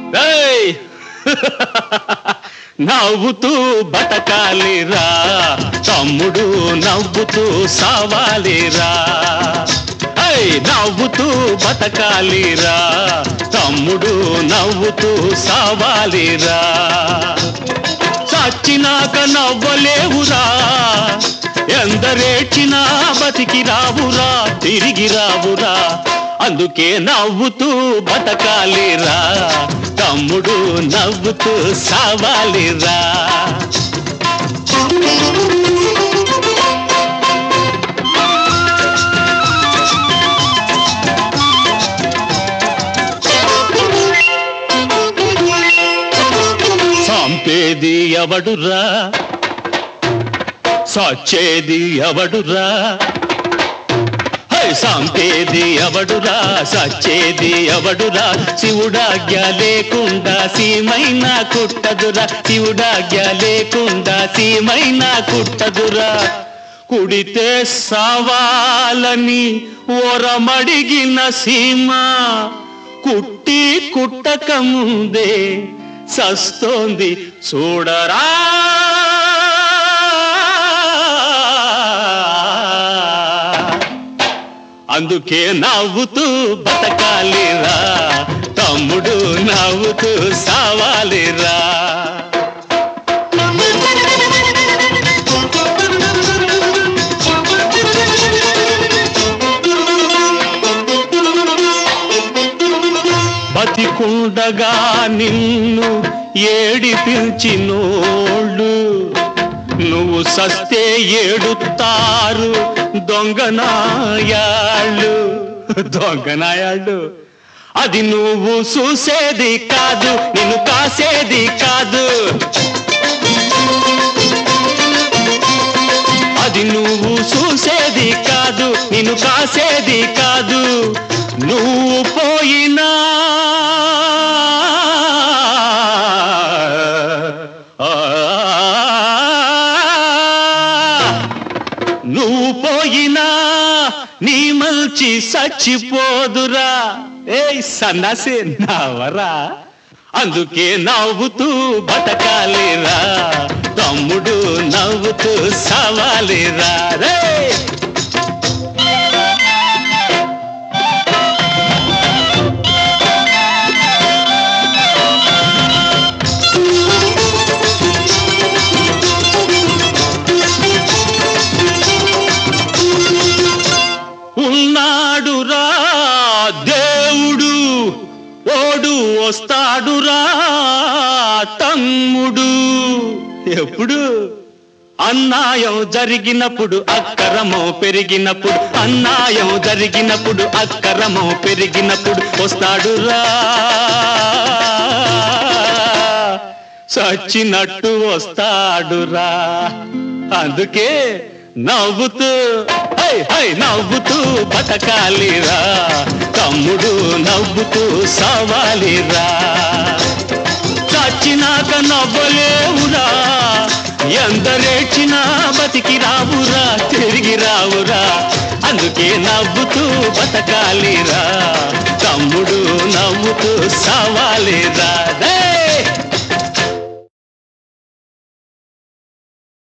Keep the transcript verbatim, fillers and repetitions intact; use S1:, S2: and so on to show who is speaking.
S1: ఏయ్ నవ్వుతూ బతకాలిరా తమ్ముడు, నవ్వుతూ సావాలిరా. ఏయ్ నవ్వుతూ బతకాలిరా తమ్ముడు, నవ్వుతూ సావాలిరా. చచ్చినాక నవ్వలేవురా, ఎందరేడ్చినా బతికి రావురా, తిరిగి రావురా. అందుకే నవ్వుతూ బతకాలిరా తమ్ముడు, నవ్వుతూ సావాలిరా. సంపేది ఎవడురా, సచ్చేది ఎవడురా. సంపేది ఎవడురా, సచ్చేది ఎవడురా. శివుడాజ్ఞ లేకుండా సీమైనా కుట్టదురా, శివుడాజ్ఞ లేకుండా సీమైనా కుట్టదురా. కుడితే సావాలని ఓరమడిగిన సీమ, కుట్టి కుట్టక ముందే సస్తోంది చూడరా. అందుకే నవ్వుతూ బతకాలిరా తమ్ముడు, నవ్వుతూ సావాలిరా. బతికుండగా నిన్ను ఏడిపించినోళ్ళు, నువ్వు సస్తే ఏడుతారు దొంగనాయాళ్ళు. దొంగనాయాళ్ళు అది నువ్వు చూసేది కాదు, నిన్ను కాసేది కాదు. అది నువ్వు చూసేది కాదు, నిన్ను కాసేది కాదు. నువ్వు పోయినా నువ్వు పోయినా నీ మల్చి సచ్చిపోదురా. ఏ సన్నాసి నవ్వరా. అందుకే నవ్వుతూ బతకాలిరా తమ్ముడు, నవ్వుతూ సావాలిరా. రే ఉన్నాడురా దేవుడు, ఓడు వస్తాడురా తమ్ముడు. ఎప్పుడు అన్యాయం జరిగినప్పుడు, అక్రమం పెరిగినప్పుడు, అన్యాయం జరిగినప్పుడు, అక్రమం పెరిగినప్పుడు వస్తాడురా. చచ్చినట్టు వస్తాడురా. అందుకే నవ్వుతూ హై హై నవ్వుతూ బతకాలిరా తమ్ముడు, నవ్వుతూ సావాలిరా. చచ్చినాక నవ్వలేవురా, ఎందరేడ్చినా బతికి రావురా, తిరిగి రావురా. అందుకే నవ్వుతూ బతకాలిరా తమ్ముడు, నవ్వుతూ సావాలిరా.